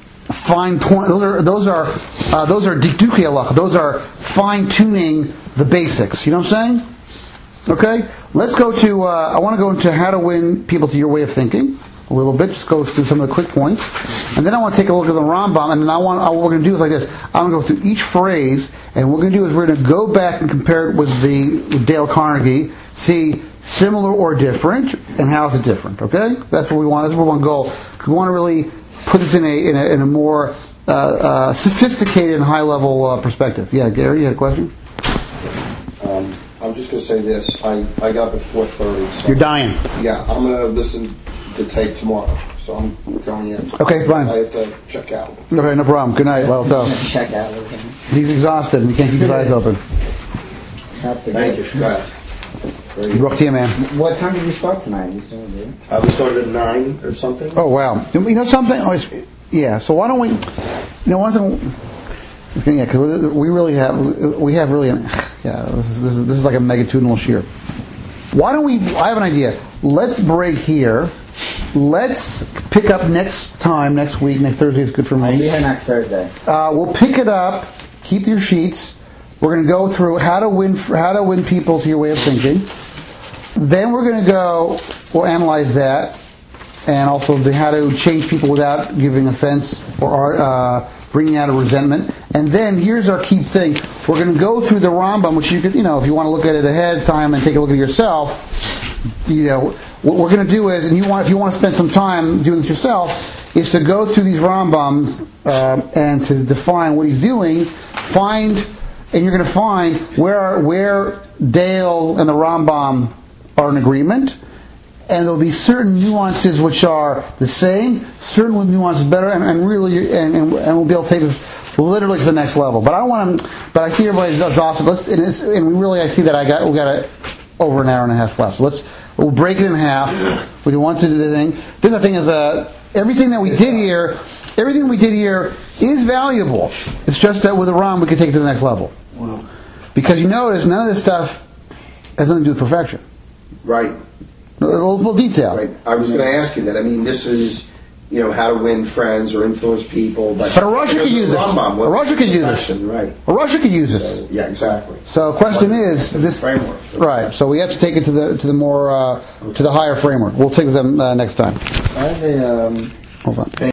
fine point. Those are those are uh, those are dikdukei halacha. Those are fine tuning the basics. You know what I'm saying? Okay. Let's go to. Uh, I want to go into how to win people to your way of thinking a little bit. Just go through some of the quick points, and then I want to take a look at the Rambam. And then I want what we're going to do is like this. I'm going to go through each phrase, and what we're going to do is we're going to go back and compare it with the with Dale Carnegie. See similar or different, and how is it different? Okay, that's what we want. That's what we want to go. Because we want to really put this in a in a, in a more uh, uh, sophisticated and high level uh, perspective. Yeah, Gary, you had a question? Um, I'm just going to say this. I, I got up at four thirty. So You're dying. Yeah, I'm going to listen to tape tomorrow. So I'm going in. Okay, fine. I have to check out. Okay, no problem. Good night. Well, so Check out. Okay. he's exhausted and he can't keep his eyes open. Thank you, Scott. Baruch to you, man. What time did we start tonight? We started, dude? Uh, we started at nine or something. Oh wow! You know something? Oh, it's- yeah. So why don't we? You know, one thing. Yeah, because we really have we have really yeah. This is, this is this is like a megatudinal shear. Why don't we? I have an idea. Let's break here. Let's pick up next time, next week. Next Thursday is good for I'll be me. here next Thursday. Uh, we'll pick it up. Keep your sheets. We're going to go through how to win how to win people to your way of thinking. Then we're going to go. We'll analyze that, and also the how to change people without giving offense or uh, bringing out a resentment. And then here's our key thing: we're going to go through the Rambam, which you could, you know, if you want to look at it ahead of time and take a look at it yourself. you know, what we're going to do is, and you want, if you want to spend some time doing this yourself, is to go through these Rambams um, and to define what he's doing. Find, and you're going to find where where Dale and the Rambam are in agreement, and there'll be certain nuances which are the same, certain nuances better, and, and really, and, and, and we'll be able to take this literally to the next level. But I don't want to. But I see everybody's exhausted. Let's, and, it's, and we really, I see that I got we got a, over an hour and a half left. So let's we'll break it in half. We want to do the thing. This the thing is, uh, everything that we did here, everything we did here is valuable. It's just that with the Ram we can take it to the next level. Wow. Because you notice none of this stuff has nothing to do with perfection. Right. A little, little detail. Right. I was going to ask you that. I mean, this is, you know, how to win friends or influence people. But, But a Russia could use this. Rambam, A Russia could use this. Right. A Russia could use this. So, yeah, exactly. So the question But is it's a this framework. right? So we have to take it to the to the more uh, to the higher framework. We'll take them uh, next time. I have a um, Hold on.